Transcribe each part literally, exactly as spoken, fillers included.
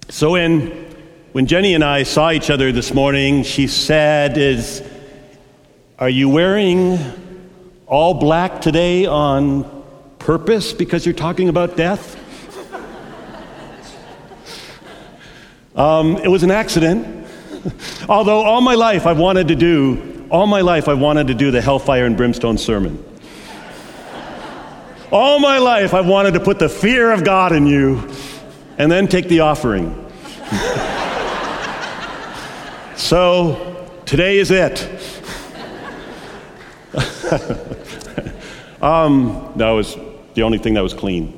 So when, when Jenny and I saw each other this morning, she said, "Is are you wearing all black today on purpose because you're talking about death?" um, it was an accident. Although all my life I've wanted to do, all my life I wanted to do the hellfire and brimstone sermon. All my life I've wanted to put the fear of God in you and then take the offering. So today is it. um, that was the only thing that was clean.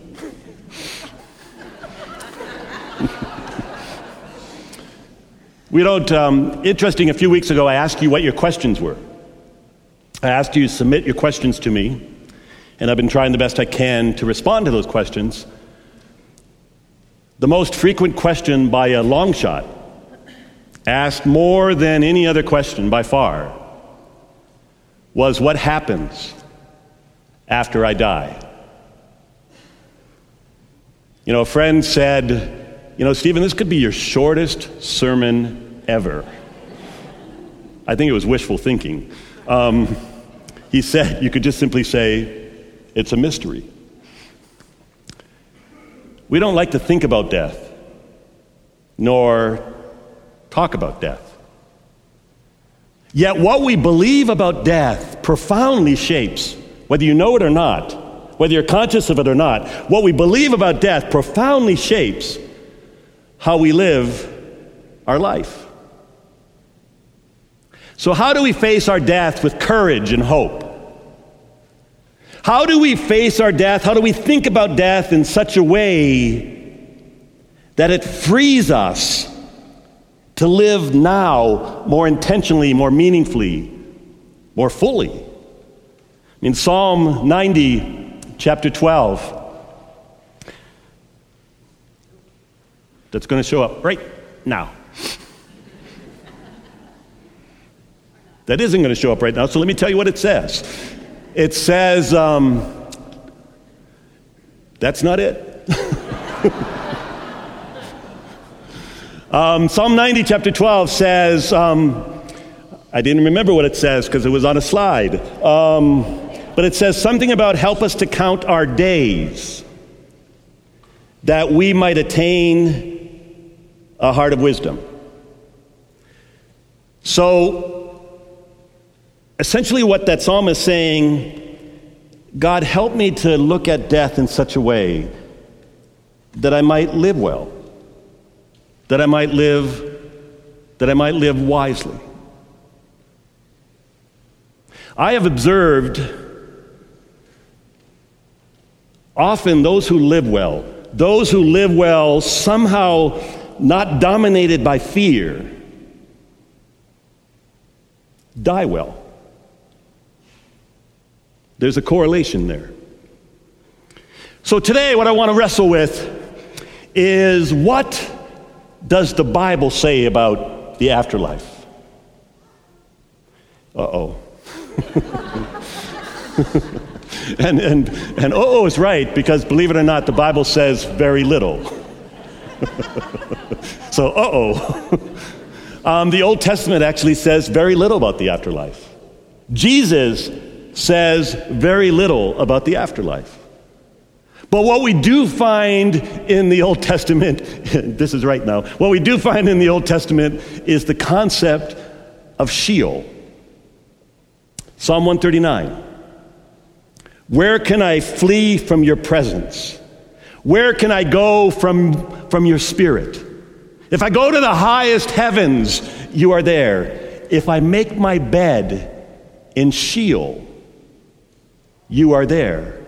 We don't, um, interesting, a few weeks ago I asked you what your questions were. I asked you to submit your questions to me, and I've been trying the best I can to respond to those questions. The most frequent question by a long shot, asked more than any other question by far, was what happens after I die? You know, a friend said, you know, "Stephen, this could be your shortest sermon ever." I think it was wishful thinking. Um, he said, you could just simply say, it's a mystery. We don't like to think about death, nor talk about death. Yet what we believe about death profoundly shapes, whether you know it or not, whether you're conscious of it or not, what we believe about death profoundly shapes how we live our life. So how do we face our death with courage and hope? How do we face our death? How do we think about death in such a way that it frees us to live now more intentionally, more meaningfully, more fully? In Psalm ninety, chapter twelve, that's going to show up right now. That isn't going to show up right now, so let me tell you what it says. It says, um, that's not it. um, Psalm ninety, chapter twelve says, um, I didn't remember what it says because it was on a slide, um, but it says something about help us to count our days, that we might attain a heart of wisdom. So, essentially what that psalm is saying, God, help me to look at death in such a way that I might live well, that I might live, that I might live wisely. I have observed often those who live well, those who live well somehow not dominated by fear, die well. There's a correlation there. So today what I want to wrestle with is, what does the Bible say about the afterlife? Uh-oh. and and and uh-oh is right, because believe it or not, the Bible says very little. So uh-oh. um, the Old Testament actually says very little about the afterlife. Jesus says very little about the afterlife. But what we do find in the Old Testament, this is right now, what we do find in the Old Testament is the concept of Sheol. Psalm one thirty-nine. Where can I flee from your presence? Where can I go from, from your spirit? If I go to the highest heavens, you are there. If I make my bed in Sheol, you are there.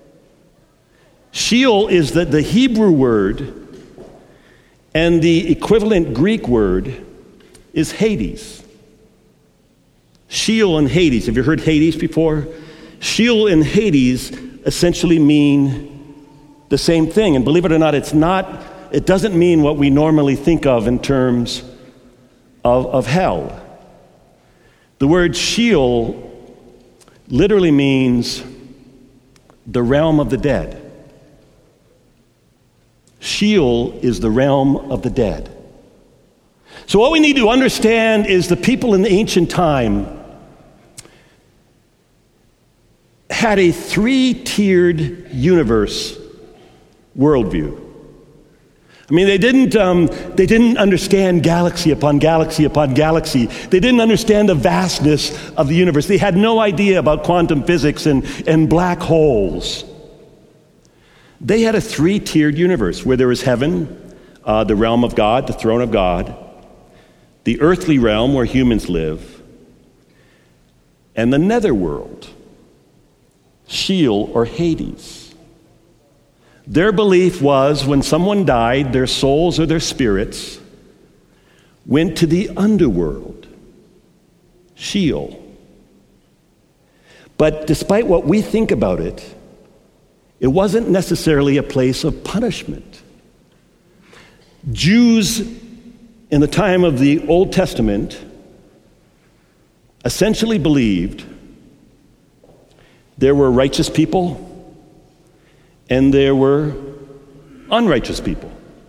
Sheol is the, the Hebrew word, and the equivalent Greek word is Hades. Sheol and Hades. Have you heard Hades before? Sheol and Hades essentially mean the same thing. And believe it or not, it's not, it doesn't mean what we normally think of in terms of, of hell. The word Sheol literally means the realm of the dead. Sheol is the realm of the dead. So what we need to understand is the people in the ancient time had a three-tiered universe worldview. I mean, they didn't, um, they didn't understand galaxy upon galaxy upon galaxy. They didn't understand the vastness of the universe. They had no idea about quantum physics and, and black holes. They had a three-tiered universe where there was heaven, uh, the realm of God, the throne of God, the earthly realm where humans live, and the netherworld, Sheol or Hades. Their belief was when someone died, their souls or their spirits went to the underworld, Sheol. But despite what we think about it, it wasn't necessarily a place of punishment. Jews in the time of the Old Testament essentially believed there were righteous people and there were unrighteous people.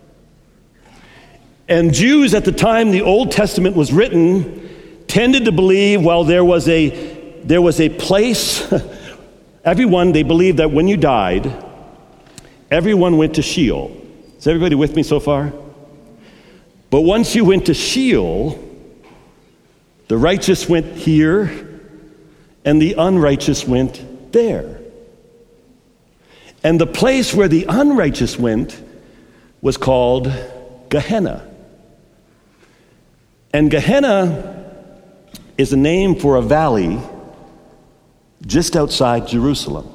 And Jews at the time the Old Testament was written tended to believe, well, there was a there was a place, everyone, they believed that when you died, everyone went to Sheol. Is everybody with me so far? But once you went to Sheol, the righteous went here and the unrighteous went there. And the place where the unrighteous went was called Gehenna. And Gehenna is a name for a valley just outside Jerusalem.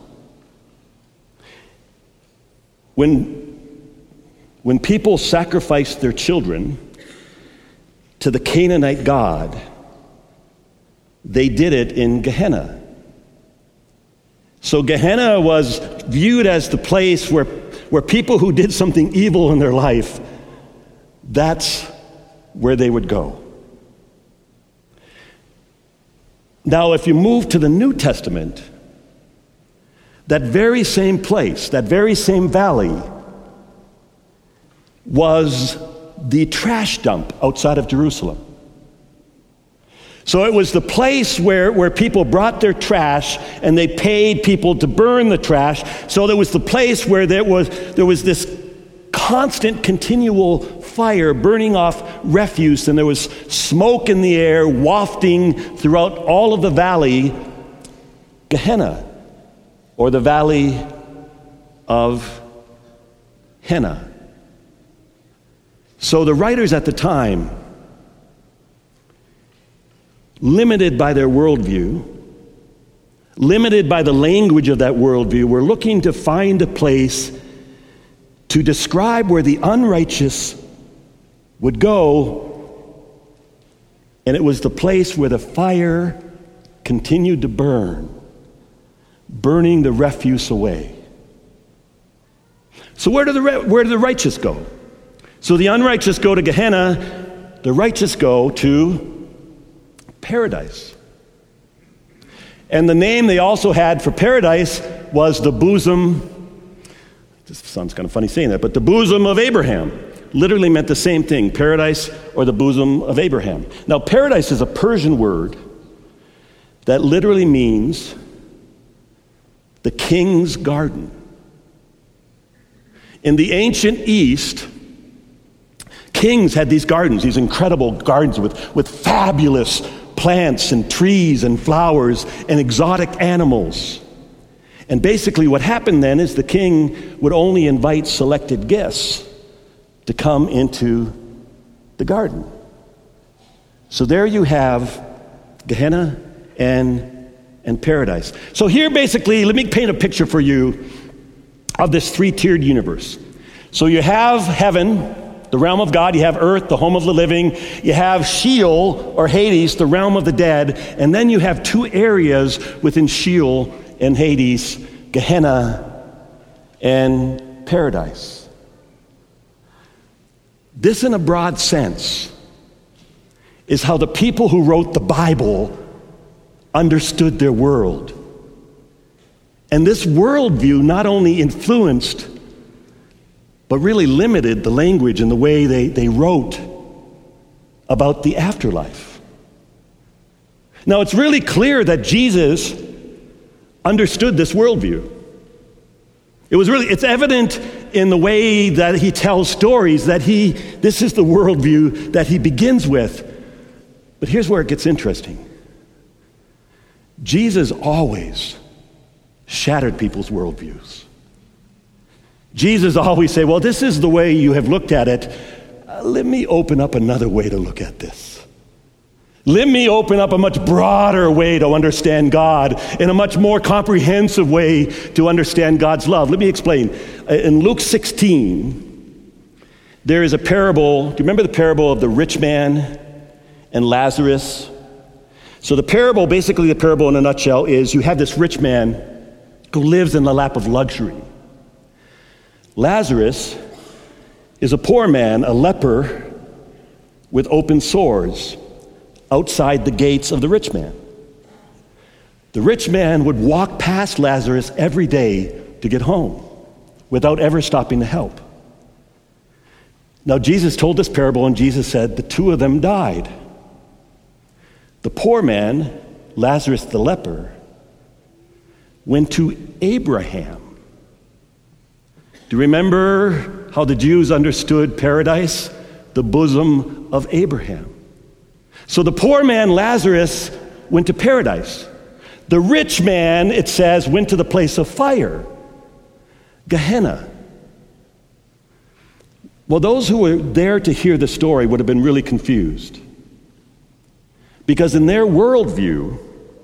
When, when people sacrificed their children to the Canaanite god, they did it in Gehenna. So Gehenna was viewed as the place where, where people who did something evil in their life, that's where they would go. Now, if you move to the New Testament, that very same place, that very same valley, was the trash dump outside of Jerusalem. So it was the place where, where people brought their trash and they paid people to burn the trash. So there was the place where there was, there was this constant, continual fire burning off refuse, and there was smoke in the air wafting throughout all of the valley, Gehenna, or the valley of Henna. So the writers at the time, limited by their worldview, limited by the language of that worldview, were looking to find a place to describe where the unrighteous would go, and it was the place where the fire continued to burn, burning the refuse away. So where do the where do the righteous go? So the unrighteous go to Gehenna, the righteous go to paradise. And the name they also had for paradise was the bosom, this sounds kind of funny saying that, but the bosom of Abraham. Literally meant the same thing, paradise or the bosom of Abraham. Now, paradise is a Persian word that literally means the king's garden. In the ancient East, kings had these gardens, these incredible gardens with, with fabulous plants and trees and flowers and exotic animals. And basically what happened then is the king would only invite selected guests to come into the garden. So there you have Gehenna and, and paradise. So here basically, let me paint a picture for you of this three-tiered universe. So you have heaven, the realm of God, you have earth, the home of the living, you have Sheol or Hades, the realm of the dead, and then you have two areas within Sheol and Hades, Gehenna and paradise. This, in a broad sense, is how the people who wrote the Bible understood their world. And this worldview not only influenced but really limited the language and the way they, they wrote about the afterlife. Now, it's really clear that Jesus understood this worldview. It was really, it's evident in the way that he tells stories that he, this is the worldview that he begins with. But here's where it gets interesting. Jesus always shattered people's worldviews. Jesus always say, well, this is the way you have looked at it. Uh, let me open up another way to look at this. Let me open up a much broader way to understand God, in a much more comprehensive way to understand God's love. Let me explain. In Luke sixteen, there is a parable. Do you remember the parable of the rich man and Lazarus? So the parable, basically the parable in a nutshell, is you have this rich man who lives in the lap of luxury. Lazarus is a poor man, a leper with open sores outside the gates of the rich man. The rich man would walk past Lazarus every day to get home without ever stopping to help. Now, Jesus told this parable, and Jesus said the two of them died. The poor man, Lazarus the leper, went to Abraham. Do you remember how the Jews understood paradise? The bosom of Abraham. So the poor man, Lazarus, went to paradise. The rich man, it says, went to the place of fire, Gehenna. Well, those who were there to hear the story would have been really confused. Because in their worldview,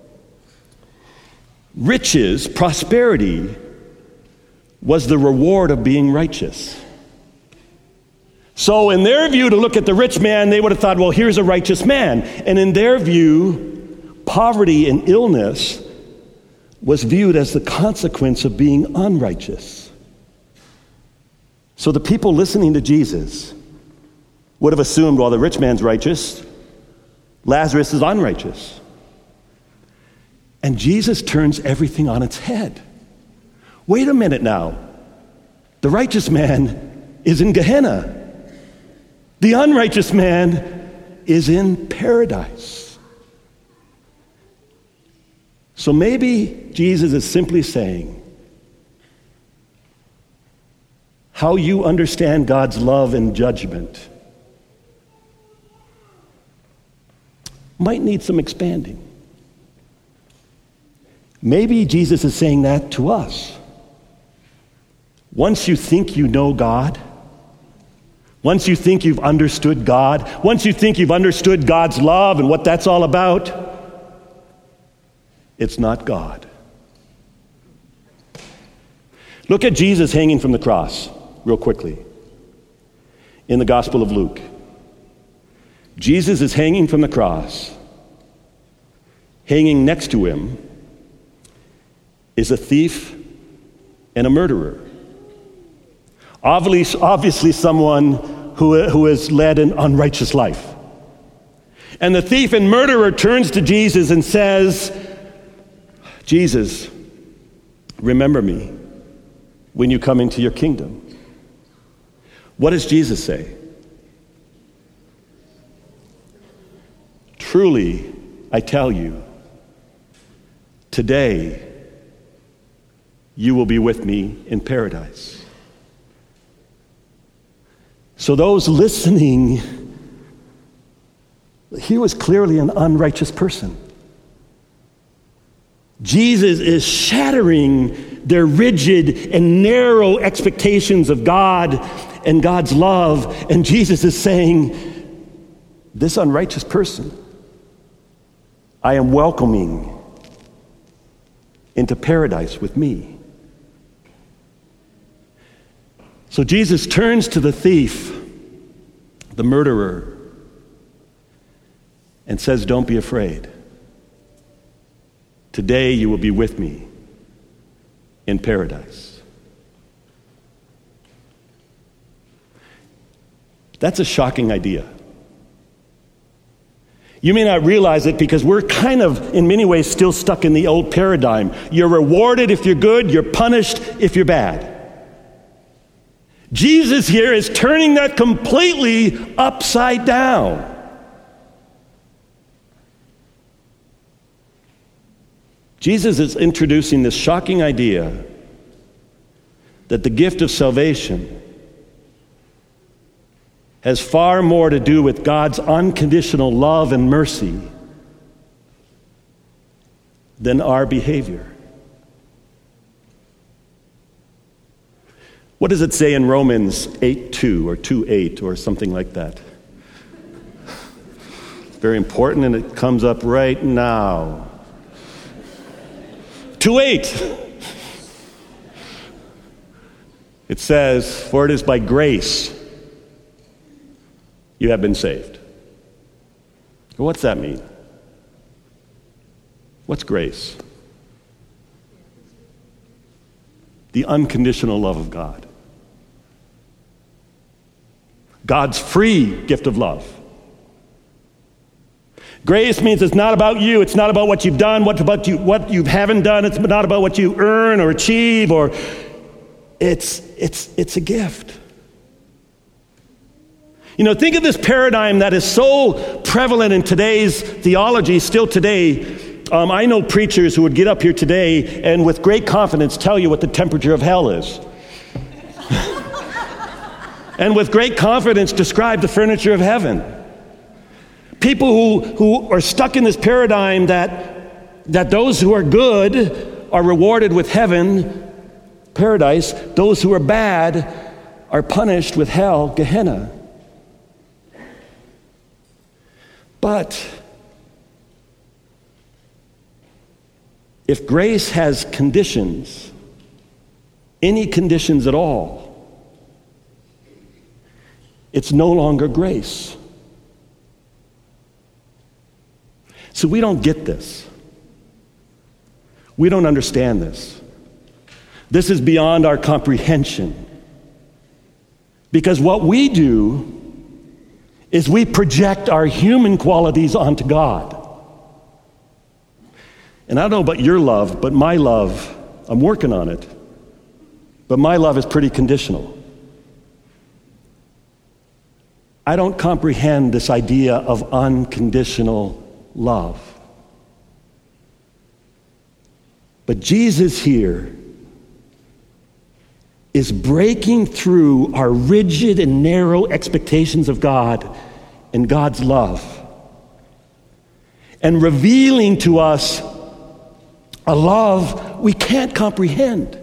riches, prosperity, was the reward of being righteous. So in their view, to look at the rich man, they would have thought, well, here's a righteous man. And in their view, poverty and illness was viewed as the consequence of being unrighteous. So the people listening to Jesus would have assumed, well, the rich man's righteous, Lazarus is unrighteous. And Jesus turns everything on its head. Wait a minute now. The righteous man is in Gehenna. The unrighteous man is in paradise. So maybe Jesus is simply saying, how you understand God's love and judgment might need some expanding. Maybe Jesus is saying that to us. Once you think you know God, once you think you've understood God, once you think you've understood God's love and what that's all about, it's not God. Look at Jesus hanging from the cross, real quickly, in the Gospel of Luke. Jesus is hanging from the cross. Hanging next to him is a thief and a murderer. Obviously, obviously someone who, who has led an unrighteous life. And the thief and murderer turns to Jesus and says, Jesus, remember me when you come into your kingdom. What does Jesus say? Truly, I tell you, today you will be with me in paradise. So those listening, he was clearly an unrighteous person. Jesus is shattering their rigid and narrow expectations of God and God's love, and Jesus is saying, this unrighteous person, I am welcoming into paradise with me. So Jesus turns to the thief, the murderer, and says, don't be afraid. Today you will be with me in paradise. That's a shocking idea. You may not realize it because we're kind of, in many ways, still stuck in the old paradigm. You're rewarded if you're good, you're punished if you're bad. Jesus here is turning that completely upside down. Jesus is introducing this shocking idea that the gift of salvation has far more to do with God's unconditional love and mercy than our behavior. What does it say in Romans eight two or two eight or something like that? It's very important, and it comes up right now. two eight. It says, "For it is by grace you have been saved." Well, what's that mean? What's grace? The unconditional love of God. God's free gift of love. Grace means it's not about you. It's not about what you've done, what about you, what you haven't done. It's not about what you earn or achieve, or it's it's it's a gift. You know, think of this paradigm that is so prevalent in today's theology, still today. Um, I know preachers who would get up here today and with great confidence tell you what the temperature of hell is. And with great confidence describe the furniture of heaven. People who, who are stuck in this paradigm that, that those who are good are rewarded with heaven, paradise. Those who are bad are punished with hell, Gehenna. But if grace has conditions, any conditions at all, it's no longer grace. So we don't get this. We don't understand this. This is beyond our comprehension. Because what we do is we project our human qualities onto God. And I don't know about your love, but my love, I'm working on it, but my love is pretty conditional. I don't comprehend this idea of unconditional love. But Jesus here is breaking through our rigid and narrow expectations of God and God's love and revealing to us a love we can't comprehend,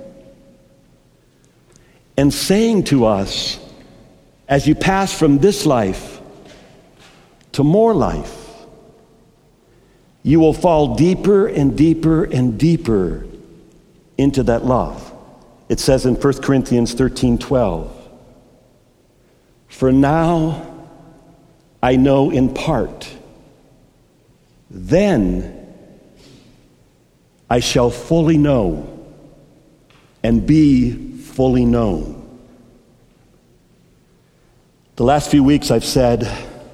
and saying to us, as you pass from this life to more life, you will fall deeper and deeper and deeper into that love. It says in First Corinthians thirteen twelve, "For now I know in part, then I shall fully know and be fully known." The last few weeks I've said,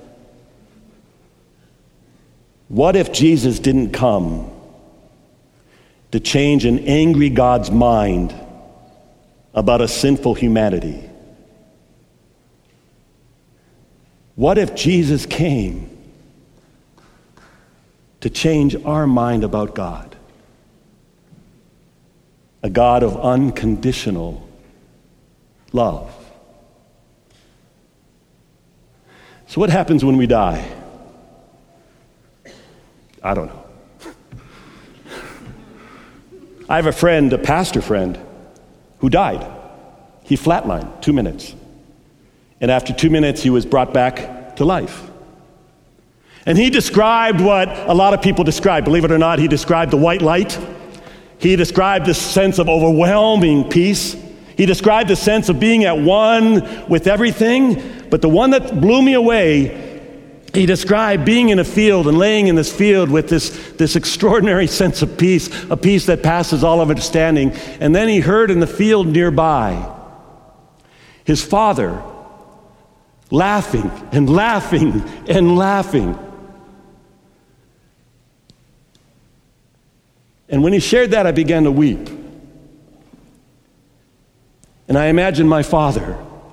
what if Jesus didn't come to change an angry God's mind about a sinful humanity? What if Jesus came to change our mind about God? A God of unconditional love. So what happens when we die? I don't know. I have a friend, a pastor friend, who died. He flatlined, two minutes. And after two minutes, he was brought back to life. And he described what a lot of people describe. Believe it or not, he described the white light. He described this sense of overwhelming peace. He described the sense of being at one with everything. But the one that blew me away, he described being in a field and laying in this field with this, this extraordinary sense of peace, a peace that passes all of understanding. And then he heard in the field nearby his father laughing and laughing and laughing. And when he shared that, I began to weep. And I imagined my father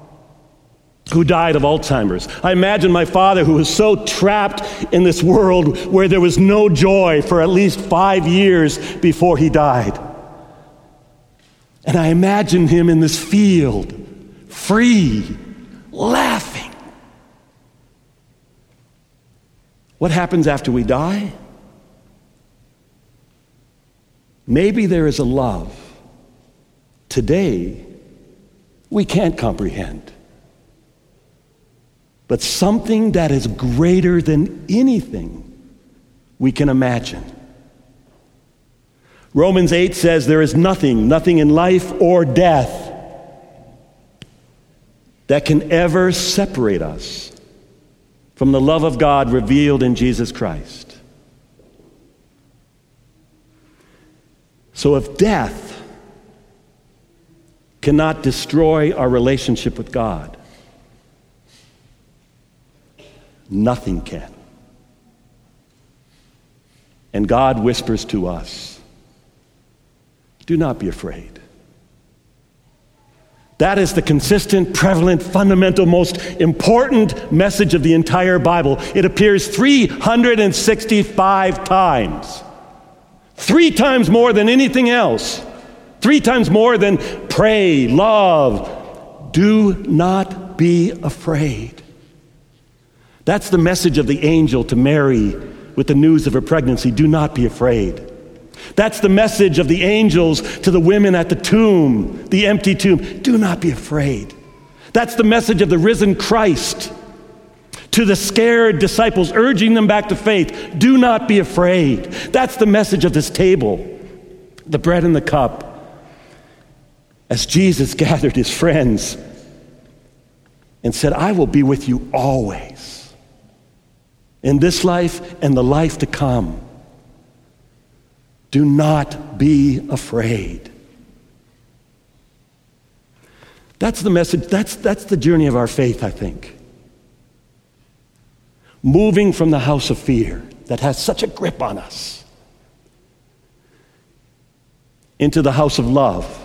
who died of Alzheimer's. I imagine my father who was so trapped in this world where there was no joy for at least five years before he died. And I imagine him in this field, free, laughing. What happens after we die? Maybe there is a love today we can't comprehend, but something that is greater than anything we can imagine. Romans eight says there is nothing, nothing in life or death that can ever separate us from the love of God revealed in Jesus Christ. So if death cannot destroy our relationship with God, nothing can. And God whispers to us, do not be afraid. That is the consistent, prevalent, fundamental, most important message of the entire Bible. It appears three hundred sixty-five times. Three times more than anything else. Three times more than pray, love. Do not be afraid. That's the message of the angel to Mary with the news of her pregnancy. Do not be afraid. That's the message of the angels to the women at the tomb, the empty tomb. Do not be afraid. That's the message of the risen Christ to the scared disciples, urging them back to faith. Do not be afraid. That's the message of this table, the bread and the cup, as Jesus gathered his friends and said, I will be with you always, in this life and the life to come. Do not be afraid. That's the message, that's, that's the journey of our faith, I think. Moving from the house of fear that has such a grip on us into the house of love.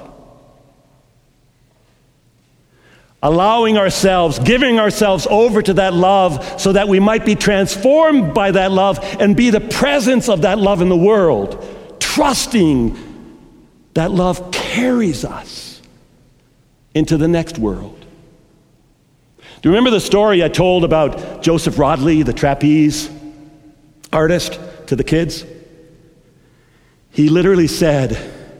Allowing ourselves, giving ourselves over to that love so that we might be transformed by that love and be the presence of that love in the world. Trusting that love carries us into the next world. Do you remember the story I told about Joseph Rodley, the trapeze artist, to the kids? He literally said,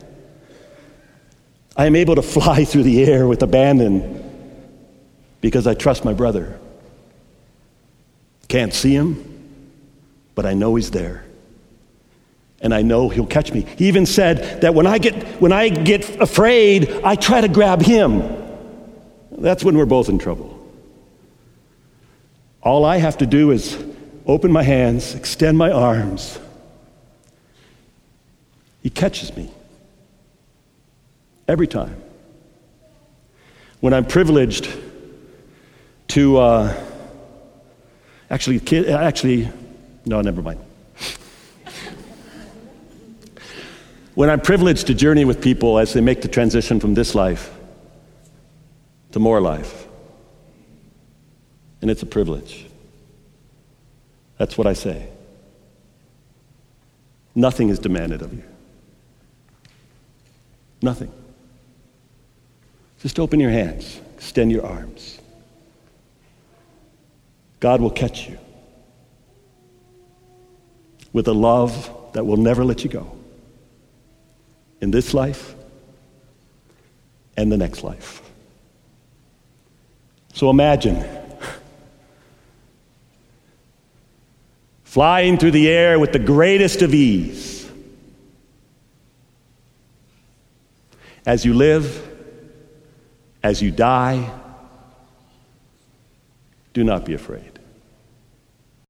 I am able to fly through the air with abandon because I trust my brother. Can't see him, but I know he's there. And I know he'll catch me. He even said that when I get when I get afraid, I try to grab him. That's when we're both in trouble. All I have to do is open my hands, extend my arms. He catches me. Every time. When I'm privileged to, uh, actually, kid, actually, no, never mind. When I'm privileged to journey with people as they make the transition from this life to more life, and it's a privilege. That's what I say. Nothing is demanded of you. Nothing. Just open your hands, extend your arms. God will catch you with a love that will never let you go. In this life and the next life. So imagine flying through the air with the greatest of ease as you live, as you die. Do not be afraid.